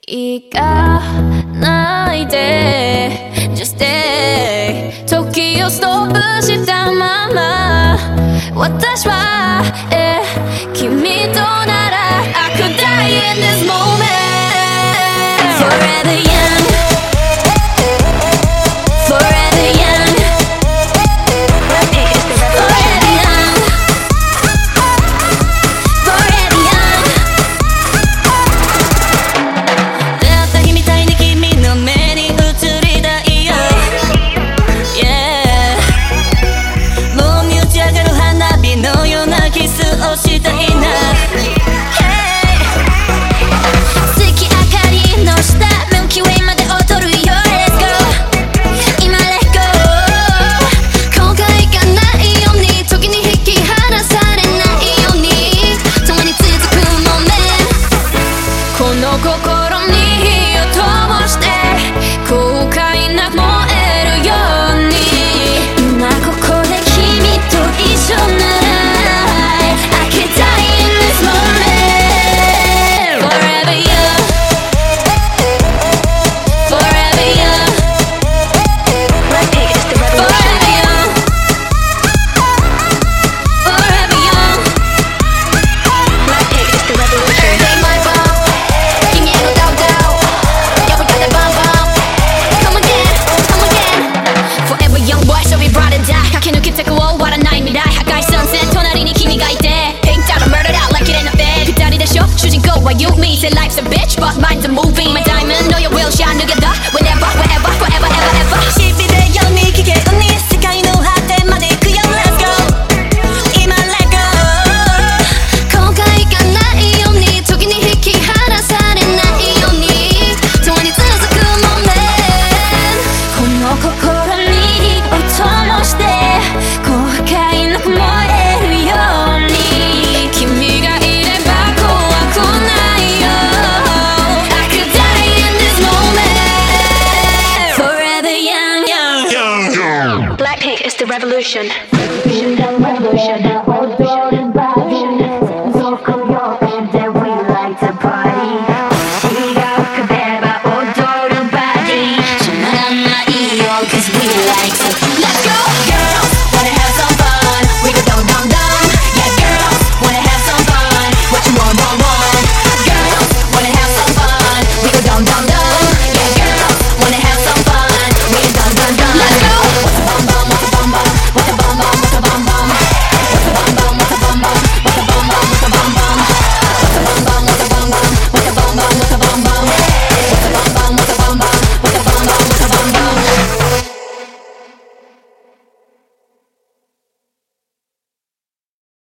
行かないで Just stay 時をストップしたまま私は、君となら I could die in this moment Forever young Forever young Forever young Forever young 出会った日みたいに君の目に映りたいよ Yeah もう見打ち上がる花火のようなキスをしたいな心に火を灯して後悔なく燃えるように今ここで君と一緒なら I can die in this moment Forever young Forever young Forever young Forever young Blackpink is the revolution Take my phone駆け抜けてこう終わらない未来破壊sunset隣に君がいて Pink dot murdered out like it in a bed 二人でしょ主人公は you me say life's a bitch but mine's a movie My diamond know you will shine together Whenever wherever forever ever ever しびれように危険に世界の果てまで行くよ Let's go 今 Let go 後悔がないように時に引き離されないように共に続く moment この心に火を灯して後悔なく燃えるように君がいれば怖くないよ I could die in this moment Forever young Blackpink is the revolution